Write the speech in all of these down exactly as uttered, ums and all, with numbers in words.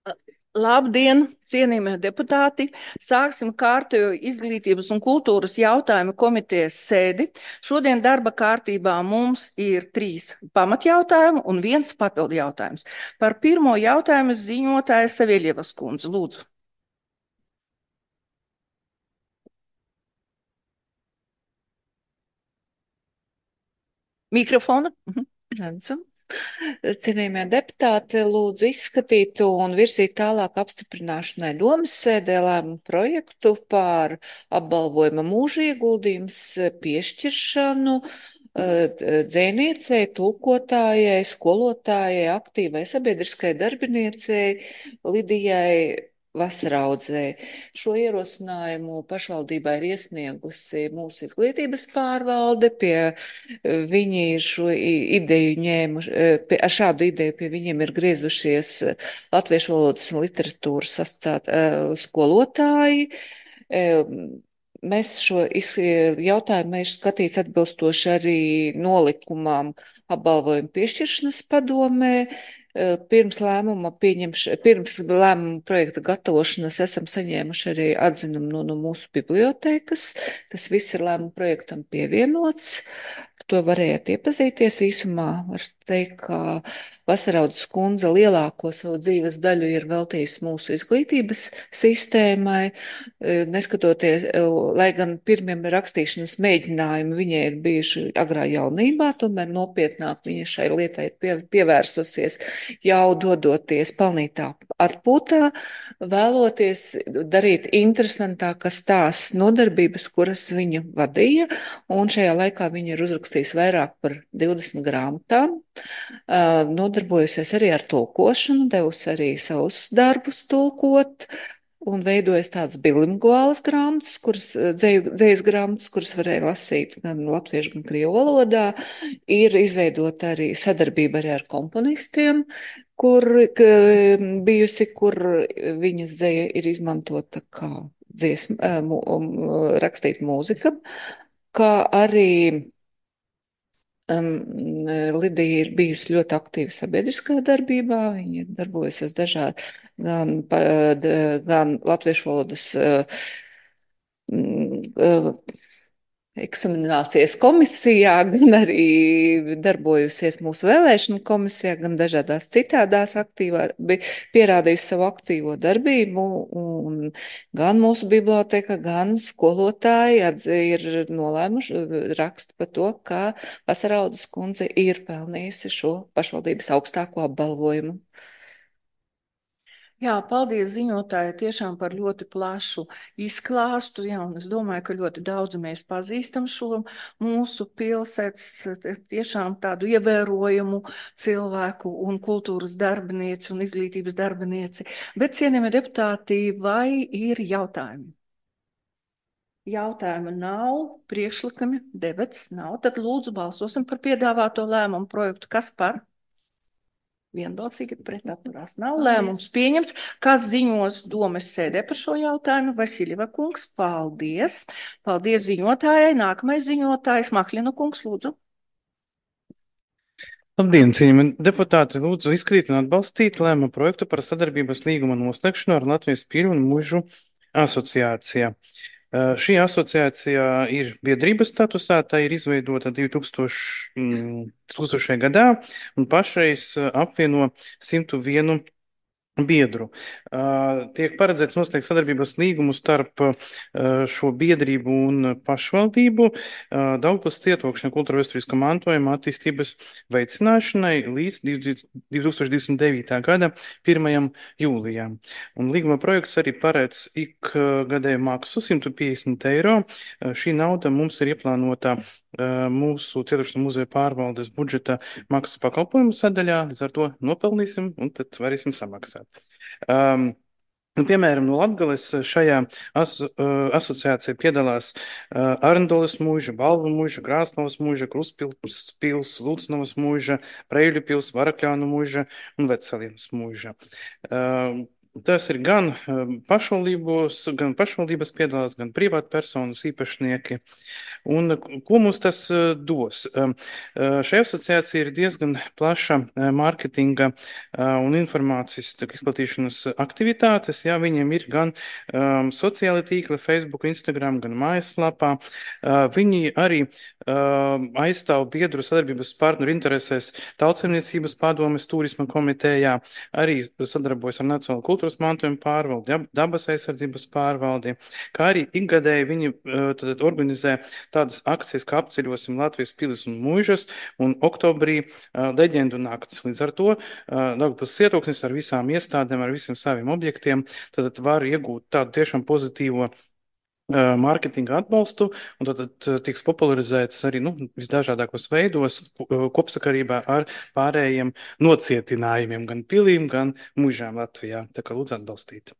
Labdien, cienījamie deputāti! Sāksim kārtējo izglītības un kultūras jautājumu komitejas sēdi. Šodien darba kārtībā mums ir trīs pamatjautājumi un viens papildu jautājums. Par pirmo jautājumu ziņotāja Saviļevas kundze. Lūdzu. Mikrofona. Mhm. Redzu. Cienījamie deputāti, lūdzu izskatīt un virzīt tālāk apstiprināšanai domas sēdē lēmumu projektu par apbalvojuma mūža ieguldījums piešķiršanu eh, dzēniecei, tulkotājai, skolotājai, aktīvai sabiedriskai darbiniecei Lidijai Vasaraudzei. Šo ierosinājumu pašvaldībā ir iesniegusi mūsu izglītības pārvalde. Pie eh, viņi ir šo i- ideju ņēmuši, eh, pie- ar šādu ideju pie viņiem ir griezušies eh, Latviešu valodas un literatūras asociēt, eh, skolotāji. Eh, Mēs šo iz- jautājumu ir skatīts atbilstoši arī nolikumam apbalvojumu piešķiršanas padomē. Eh, Pirms lēmuma pieņemš, pirms lēmuma projekta gatavošanas esam saņēmuši arī atzinumu no, no mūsu bibliotēkas. Tas viss ir lēmuma projektam pievienots. To varējāt iepazīties īsumā. Var teikt, ka Vasaraudzes kundze lielāko savu dzīves daļu ir veltījusi mūsu izglītības sistēmai. Eh, Neskatoties, eh, lai gan pirmiem rakstīšanas mēģinājumi viņai ir bijuši agrā jaunībā, tomēr nopietnāk viņa šai lietai ir pie, pievērsusies jau dodoties pelnītā atpūtā, vēloties darīt interesantākas tās nodarbības, kuras viņa vadīja, un šajā laikā viņa ir uzrakstījusi vairāk par divdesmit grāmatām, uh, nodarbojusies arī ar tulkošanu, devusi arī savus darbus tulkot, un veidojas tādas bilinguālas grāmatas, kuras, dzēju, dzējas grāmatas, kuras varēja lasīt gan latviešu, gan krievu valodā. Ir izveidota arī sadarbība arī ar komponistiem, kur ka, bijusi, kur viņas dzēja ir izmantota kā dziesma, mu, um, rakstīt mūzika, kā arī um, Lidija ir bijusi ļoti aktīva sabiedriskā darbībā. Viņa ir darbojusies dažādi gan, pa, d, gan latviešu valodas uh, mm, uh, eksaminācijas komisijā, gan arī darbojusies mūsu vēlēšanu komisijā, gan dažādās citādās aktīvā, bija pierādījusi savu aktīvo darbību, un gan mūsu biblioteka, gan skolotāji atzi- ir nolēmuši rakst par to, ka Vasaraudzes kundze ir pelnījusi šo pašvaldības augstāko apbalvojumu. Jā, paldies ziņotāji tiešām par ļoti plašu izklāstu. Jā, un es domāju, ka ļoti daudz mēs pazīstam šo mūsu pilsētas tiešām tādu ievērojumu cilvēku un kultūras darbinieci un izglītības darbinieci. Bet, cienījamie deputāti, vai ir jautājumi? Jautājuma nav, priekšlikumi, debats nav. Tad lūdzu balsosim par piedāvāto lēmumu projektu. Kas par? Vienbalsīgi pret atturās nav. Lēmums pieņemts. Kas ziņos domes sēdē par šo jautājumu? Vasiljeva kungs, paldies. Paldies ziņotājai. Nākamais ziņotājs Mahlina kungs, lūdzu. Labdien, cienījamie deputāti! Lūdzu izskatīt un atbalstīt lēmumu projektu par sadarbības līguma noslēgšanu ar Latvijas Pīļu un Muižu asociāciju. Uh, Šī asociācija ir biedrības statusā, tā ir izveidota divtūkstošajā gadā un pašreiz uh, apvieno simtu vienu biedru. Uh, Tiek paredzēts noslēgt sadarbības līgumu starp uh, šo biedrību un pašvaldību uh, Daugavpils cietokšņa kultūra vēsturiskā mantojuma attīstības veicināšanai līdz divi tūkstoši divdesmit devītā gada pirmajam jūlijam. Un līguma projekts arī paredz ik uh, gadēju maksu simt piecdesmit eiro. Uh, Šī nauda mums ir ieplānota uh, mūsu cietokšņa muzeja pārvaldes budžeta maksas pakalpojumu sadaļā, līdz ar to nopelnīsim un tad varēsim samaksāt. Um, Nu, piemēram, no Latgales šajā aso, uh, asociācijā piedalās uh, Arndolas mūža, Balvu mūža, Grāslavas mūža, Kruspils pils, Lūcnavas mūža, Preļu pils, Varakļānu mūža un Vecelienas mūža. Uh, Tas ir gan pašvaldības, gan pašvaldības piedalās, gan privātpersonas īpašnieki. Un ko mums tas dos? Šī asociācija ir diezgan plaša mārketinga un informācijas izplatīšanas aktivitātes. Jā, viņiem ir gan um, sociāli tīkli, Facebook, Instagram, gan mājaslapā. Uh, viņi arī uh, aizstāv biedru sadarbības partneru interesēs Tautsaimniecības padomes turisma komitejā, arī sadarbojas ar Nacionālo kultūras mantojuma pārvaldi, dabas aizsardzības pārvaldi, kā arī ikgadēji viņi uh, tad organizē tādas akcijas, kā apceļosim Latvijas pilis un mūžas, un oktobrī uh, leģendu nakts. Līdz ar to uh, Daugavpils cietoksnis ar visām iestādēm, ar visiem saviem objektiem, tad var iegūt tādu tiešām pozitīvo uh, mārketinga atbalstu, un tad, tad tiks popularizēts arī nu, visdažādākos veidos uh, kopsakarībā ar pārējiem nocietinājumiem, gan pilīm, gan mūžām Latvijā. Tā kā lūdzu atbalstīt.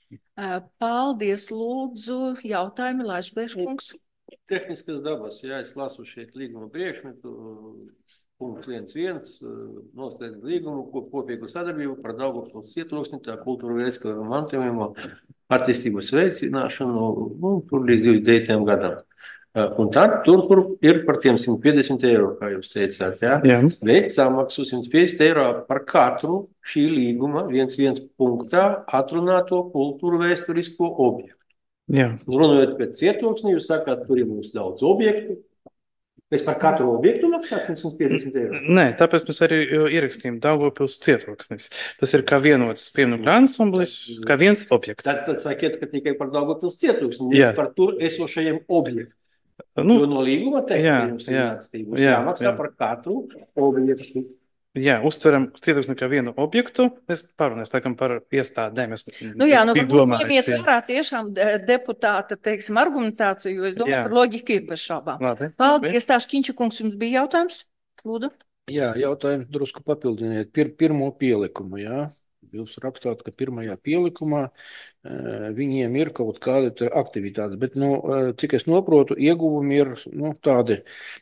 Paldies, lūdzu, jautājumi, Laišblieškungs. Tehniskas dabas, jā, es lasu šeit līguma priekšmetu, punkts viens viens, noslēdz līgumu, kopīgu sadarbību par Daugavpils cietoksni, tā kultūra vēstures mantojuma attīstības veicināšanu, nu, tur līdz divdesmit devītajam gadam. Un tad tur, tur ir par tiem simt piecdesmit eiro, kā jūs teicāt, jā? Jā. Veikt samaksu simt piecdesmit eiro par katru šī līguma viens viens punktā atrunāto kultūra vēsturisko objektu. Jā. Runājot pēc cietoksni, jūs sakāt, tur ir mums daudz objektu. Mēs par katru objektu maksāsim simt piecdesmit eiro? Nē, tāpēc mēs arī ierakstījām Daugavpils cietoksnis. Tas ir kā vienots pieminu ansamblis, kā viens objekts. Tad, tad sakiet, ka tikai par Daugavpils cietoksni, nevis par tur esošajiem objektiem. Nu, jo no līguma teksta jums ir jāatstības, jāmaksā jā. Par katru objektu. Jā, uztveram cietoksni kā vienu objektu. Es parunēs, laikam, par iestādēm. Es nu jā, nu varbūt ņemiet vērā tiešām deputāta, teiksim, argumentāciju, jo es domāju, jā. Par loģiku ir bez šaubām. Labi. Paldies, tā Škiņša kungs, jums bija jautājums? Lūdzu. Jā, jautājums drusku papildiniet. Pir, pirmo pielikumu, jā. Jūs rakstāt, ka pirmajā pielikumā uh, viņiem ir kaut kāda aktivitāte, bet, nu, uh, cik es noprotu, ieguvumi ir, nu, tādi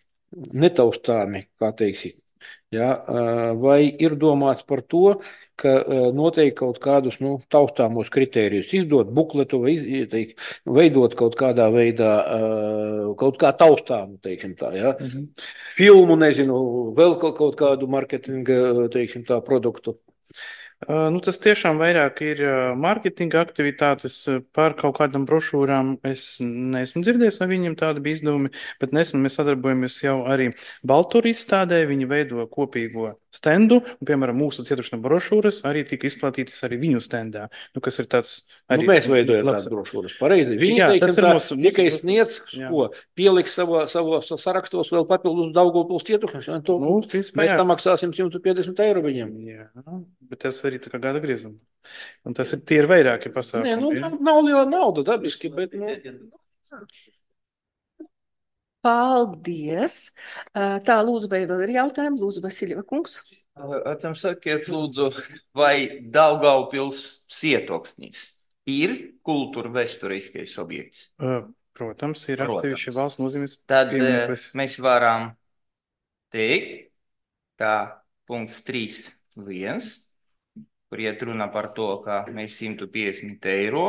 netaustāmi, kā teiksim. Ja, vai ir domāts par to, ka noteikti kaut kādus nu, taustāmos kritērijus izdot bukletu vai iz, veidot kaut kādā veidā kaut kā taustāmu, teiksim tā, ja? Mm-hmm. Filmu, nezinu, vēl kaut, kaut kādu marketinga, teiksim tā, produktu? Nu, tas tiešām vairāk ir mārketinga aktivitātes par kaut kādām brošūrām. Es neesmu dzirdējis, vai viņiem tādi bija izdevumi, bet nesen mēs sadarbojamies jau arī Balturu izstādē. Viņi veido kopīgo stendu, un, piemēram, mūsu cietoksņa brošūras arī tika izplatītas arī viņu stendā. Nu, kas ir tāds arī... Nu, mēs veidojam tās brošūras, pareizi. Viņi, jā, teikam, tā, mūsu, tikai mūsu... sniedz, ko, pieliks savos savo sarakstos vēl papildus Daugavpils cietoksnis, un to nu, principā, mēs samaksāsim simt piecdesmit eiro viņiem. Jā, bet tas arī tā kā gada griezuma. Un tas ir tie ir vairāki pasākumi. Nē, nu, nav, nav liela nauda dabiski, bet... Nu... Paldies. Tā, lūdzu, vai vēl ir jautājumi? Lūdzu, Vasiljeva kungs. Atcīm sakiet, lūdzu, vai Daugavpils cietoksnis ir kultūra vēsturiskais objekts? Protams, ir atsevišķi valsts nozīmes. Tad piemērs. Mēs varam teikt, ka punkts trīs viens, kur iet runa par to, ka mēs simt piecdesmit eiro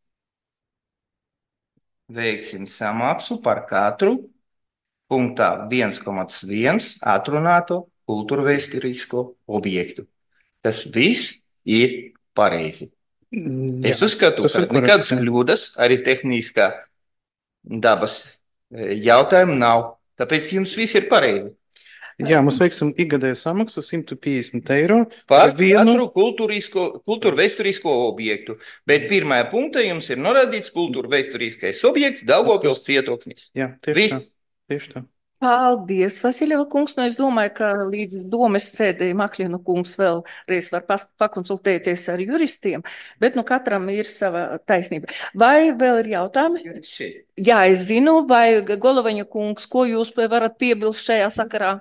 veiksim samaksu par katru punktā viens komats viens atrunāto kultūra vēsturisko objektu. Tas viss ir pareizi. Jā, es uzskatu, ka nekādas kļūdas arī tehniskā dabas jautājumu nav. Tāpēc jums viss ir pareizi. Jā, mēs veiksim ikgadēju samaksu simt piecdesmit eiro par vienu kultūra vēsturisko objektu. Bet pirmajā punktā jums ir norādīts kultūra vēsturiskais objekts Daugavpils cietoksnis. Jā, tieši tā. Tieši tā. Paldies, Vasiljeva kungs. Nu, es domāju, ka līdz domes sēdēji Makļina kungs vēlreiz var pakonsultēties ar juristiem, bet nu katram ir sava taisnība. Vai vēl ir jautājumi? Jā, es zinu, vai Golovaņa kungs, ko jūs varat piebilst šajā sakarā?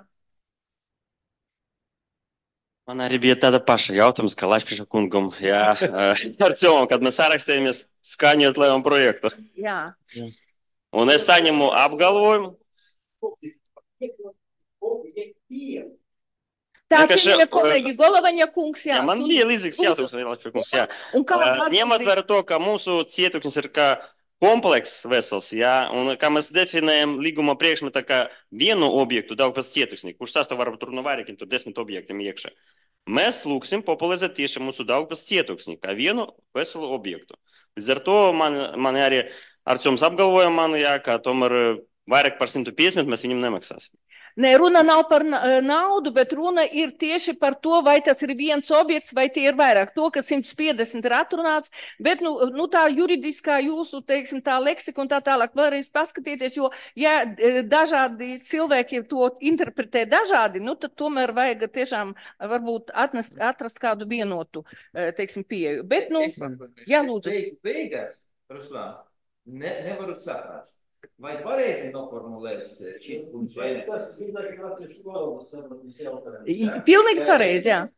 Man arī bija tāda paša jautājums, kā Laišbliešam kungam, jā, ar cilvēku, kad mēs sarakstējamies skaņot lēmumu projektu. Jā. Un es saņemu apgalvojumu. Tā, Vienkārši, cienījamie uh, kolēģi, Golovaņa kungs, jā. Jā, man tu- bija līdzīgs tu- jautājums, Vēlēšana kungs, jā. Un kā Uh, atbildēt? ņemot vērā to, ka mūsu cietoksnis ir kā komplekss vesels, jā, un kā mēs definējam līguma priekšmetā kā vienu objektu Daugavpils cietoksnī, kurš sastāv varbūt tur no vairākiem, tur desmit objektiem iekšā. Mēs lūksim popularizēt tieši mūsu Daugavpils cietoksnī kā vienu veselu objektu. Līdz ar to man, man arī Arčoms apgalvoja man, jā, ka tomēr vairāk par simt piecdesmit mēs viņam nemaksāsim. Nē, runa nav par na- naudu, bet runa ir tieši par to, vai tas ir viens objekts, vai tie ir vairāk. To, ka simt piecdesmit ir atrunāts, bet nu, nu, tā juridiskā jūsu, teiksim, tā leksika un tā tālāk vēlreiz paskatieties, jo, ja e, dažādi cilvēki to interpretē dažādi, nu, tad tomēr vajag tiešām varbūt atnest, atrast kādu vienotu, e, teiksim, pieeju. Bet, nu, jā, lūdzu. Beig- Beigās, Ruslān, ne, nevaru saprast. Vai pareizi noformulēts šis punkts vai ne? Tas ir arī latviešu valodas sapratis jautājums. I- Pilnīgi pareizi, jā.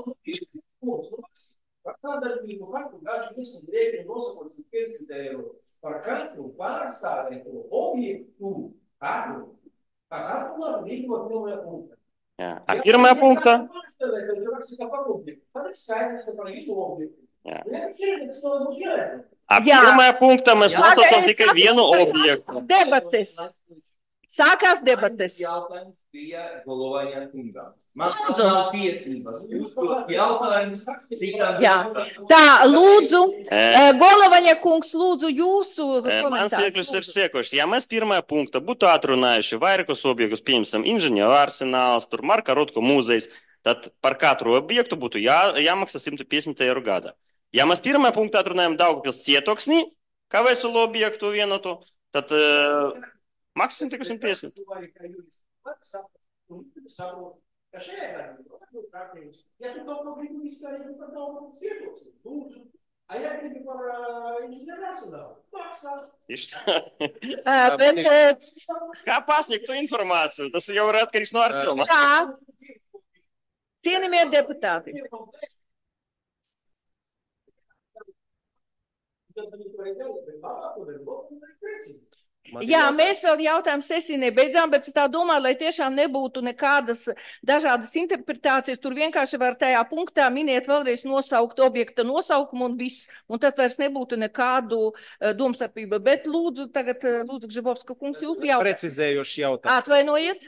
Par sadarbību katru gadu visam rēķinu nosakot simt piecdesmit eiro par katru pārstāvēto objektu katru, kas atpulā līdot pirmajā punktā. Jā. A pirmajā punktā? Tad ir skaidrs, ka par vienu objektu. Jā. Viens ir, kas to būs jāiet. A Jā. pirmajā punktā mēs Jā, nosaucam es tikai saprotu, vienu ka objektu. Debates. Sākās debates. Jautājums bija Golovaņa kungam. Man Lūdzu. nav tiesības. Jūs to jautājums citam. Jā. Tā, lūdzu, E, e, Golovaņa kungs, lūdzu, jūsu e, Mans komentārs. iekļus ir sekoši. Ja mēs pirmajā punktā būtu atrunājuši vairākus objektus, pieņemsim, inženieru arsenāls, tur Marka Rutko muzejs, tad par katru objektu būtu jā, jāmaksā simt piecdesmit eiro gadā. Ja mēs pirmajā punktā atrunājam Daugavpils cietoksnī, kā veselu objektu vienotu, tad uh, maksāsim tikai simt piecdesmit. Ka šajā gadījumā var būt kārtības. Ja tu kaut ko gribi izskārīt par Daugavpils cietoksni, lūdzu. A ja gribi par uh, inženieru arsenālu, maksā. Tieši tā. Ē, Bet, e, Kā pasniegt to informāciju? Tas jau ir atkarīgs no Arčoma. tā, cienījamie deputāti. Jā, mēs vēl jautājumu sesiju nebeidzām, bet es tā domāju, lai tiešām nebūtu nekādas dažādas interpretācijas. Tur vienkārši var tajā punktā minēt vēlreiz nosaukt objekta nosaukumu un viss. Un tad vairs nebūtu nekādu uh, domstarpību. Bet lūdzu, tagad, uh, lūdzu, Gžibovska kungs, jūs jautājums. Precizējošs jautājums. Atvainojiet.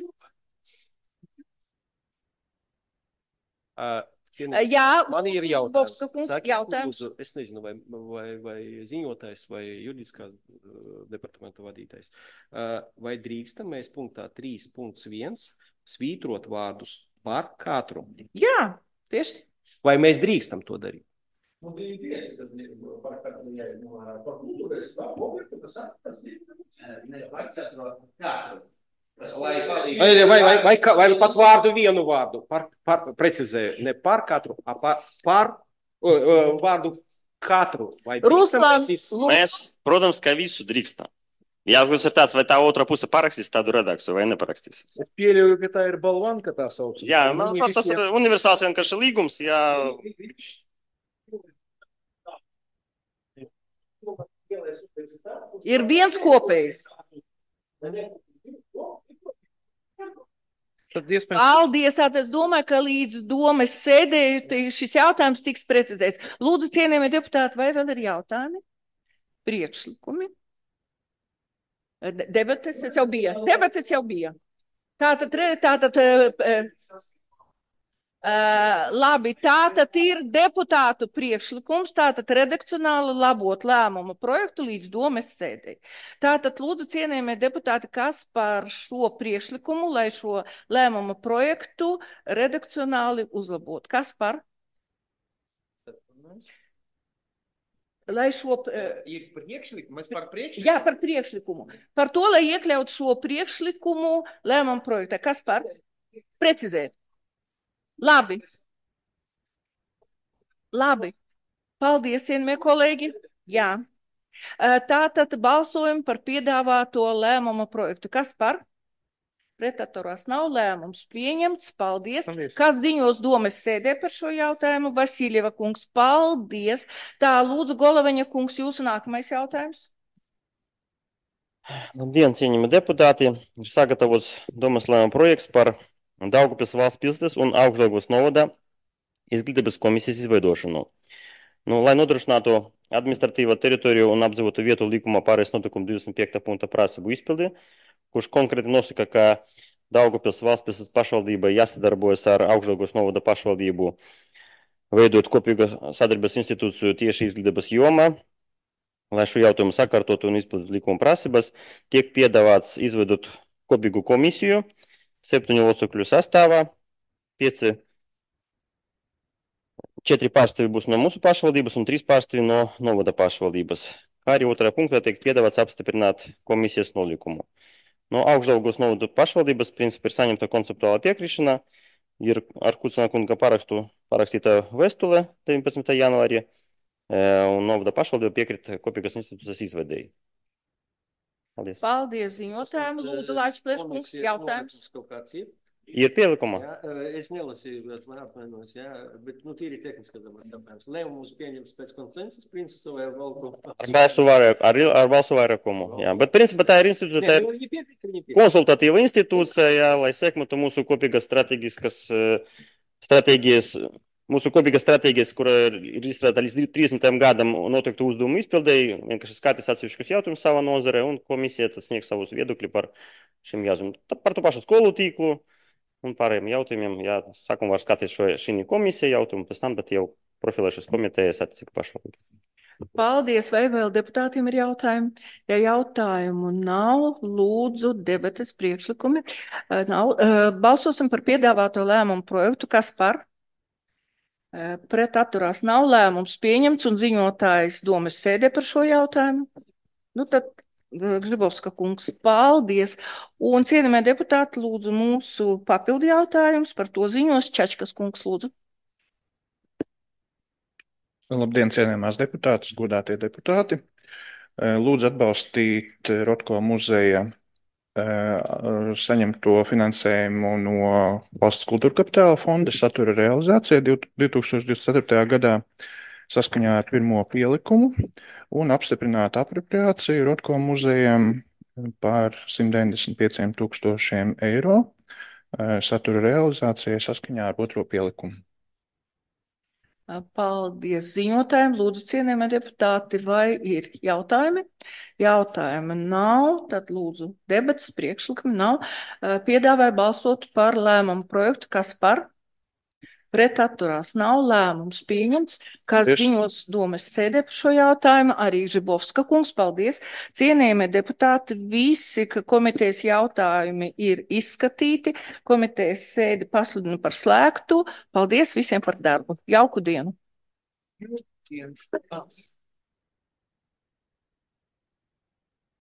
Uh, cienīt- Jā, Man ir jautājums. Bobska kungs, Sakiet, jautājums. lūdzu, es nezinu, vai, vai, vai ziņotājs vai juridiskās uh, departamenta vadītājs. Uh, vai drīkstam mēs punktā trīs punkts viens svītrot vārdus par katru? Jā, tieši. Vai mēs drīkstam to darīt? Nu, bija tiesa, tad nebūtu par katru jāiet no par kultūras, par objektu, kas atkas. Ne, par katru. Katru. Lai palīdz. Vai, vai, vai, vai, ka- vai pat vārdu vienu vārdu? Par, par, precizēju, ne par katru, a par, par uh, uh, vārdu katru. Vai drīkstam Ruslan, mēs iz- lūdzu. Mēs, protams, kā visu drīkstam. Jautājums ir tāds, vai tā otra puse parakstīs tādu redakciju vai neparakstīs. Es pieļauju, ka tā ir balvanka tā sauc. Jā, man, man tas ir universāls vienkārši līgums. Jā, Ir viens kopējs. Tad iespējams, Paldies, tātad es domāju, ka līdz domas sēdēju te- šis jautājums tiks precizēts. Lūdzu, cienījamie deputāti, vai vēl ir jautājumi? Priekšlikumi? De- Debates jau bija. Debates jau bija. Tātad, re- tātad, eh, eh, eh, labi, tātad ir deputātu priekšlikums, tātad redakcionāli labot lēmumu projektu līdz domas sēdēji. Tātad, lūdzu, cienījamie deputāti, kas par šo priekšlikumu, lai šo lēmumu projektu redakcionāli uzlabot? Kas par? Lai šo, eh, Ir priekšlikums, mēs par priekšlikumu. jā, par priekšlikumu. Par to, lai iekļaut šo priekšlikumu lēmumu projektā. Kas par? Precizēt. Labi. Labi. Paldies, cienījamie kolēģi. Jā. Eh, Tātad balsojam par piedāvāto lēmumu projektu. Kas par? Pretaturas nav, lēmums pieņemts. Paldies. Paldies. Kas ziņos domas sēdē par šo jautājumu? Vasiljeva kungs, paldies. Tā, lūdzu, Golovaņa kungs, jūsu nākamais jautājums. labdien, cienījami deputāti. Ir sagatavots domas lēmuma projekts par Daugavpils valsts pilsētas un Augšdaugavas novada izglītības komisijas izveidošanu. Nu, lai nodrošinātu administratīvo teritoriju un apdzīvotu vietu līgumā pārējais notikuma divdesmit piekta punkta prasību izpildi, kurš konkrēti nosaka, ka Daugavpils valsts pilsētas pašvaldībai jāsadarbojas ar Augšdaugavas novada pašvaldību, veidot kopīgu sadarbības institūciju tieši izglītības jomā, lai šo jautājumu sakārtotu un izpildītu likuma prasības, tiek piedāvāts izveidot kopīgu komisiju, septiņu locekļu sastāvā, pieci Četri pārstāvji būs no mūsu pašvaldības un trīs pārstāvji no novada pašvaldības. Kā arī otrajā punktā tiek piedāvāts apstiprināt komisijas nolikumu. No Augšdaugavas novada pašvaldības principā ir saņemta konceptuāla piekrišana, ir ar Kucina kunga parakstu parakstīta vēstule deviņpadsmitajā janvārī, un novada pašvaldība piekrita kopīgas institūcijas izveidēji. Paldies. Paldies ziņotājiem. Lūdzu, Lāča Pleškungs, jautājums. Kaut kāds ir? Ir pielikumā. Jā, es nelasīju, bet man apmainos, jā, bet, nu, tīri tehniski, jautājums. Lēmumus pieņems pēc konsensus principu vai valku? Ar balsu vairākumu, ar, ar balsu vairākumu, jā. Bet, principā, tā ir institūcija, tā ir konsultatīva institūcija, jā, lai sekmētu mūsu kopīgas strateģiskas stratēģijas, mūsu kopīgas stratēģijas, kura ir izstrādāta līdz trīsdesmitajam gadam noteiktu uzdevumu izpildēji, vienkārši skatīs atsevišķus jautājumus savā nozarē, un komisija tad sniegs savus viedokļi par šiem jautājumiem. Par to pašu skolu tīklu un pārējiem jautājumiem, jā, sākumā var skatīt šo šī komisija jautājumu, pēc tam, bet jau profilēšanas komitejas attiecīgi pašvaldību. Paldies, vai vēl deputātiem ir jautājumi? Ja jautājumu nav, lūdzu, debates priekšlikumi. Nav. Balsosim par piedāvāto lēmumu projektu. Kas par? Pret atturās nav, lēmums pieņemts un ziņotājs domas sēdē par šo jautājumu. Nu tad Gžibovska kungs, paldies. Un cienījamie deputāti, lūdzu mūsu papildu jautājums par to ziņos. Čačkas kungs, lūdzu. Labdien, cienījamās deputātas, godātie deputāti. Lūdzu atbalstīt Rotko muzeja saņemto finansējumu no Valsts kultūra kapitāla fonda satura realizācija divi tūkstoši divdesmit ceturtajā gadā saskaņā ar pirmo pielikumu un apstiprināt apropriāciju Rotko muzejam par simt deviņdesmit pieciem tūkstošiem eiro satura realizācijai saskaņā ar otro pielikumu. Paldies ziņotājiem. Lūdzu, cienījamie deputāti, vai ir jautājumi? Jautājumi nav, tad lūdzu debatas priekšlikumi nav. Piedāvāju balsot par lēmumu projektu. Kas par? Pret atturās nav, lēmums pieņemts. Kas ziņos domas sēdē par šo jautājumu? Arī Žibovska kungs, paldies. Cienījamie deputāti, visi komitejas jautājumi ir izskatīti. Komitejas sēdi pasludinu par slēgtu. Paldies visiem par darbu. Jauku dienu!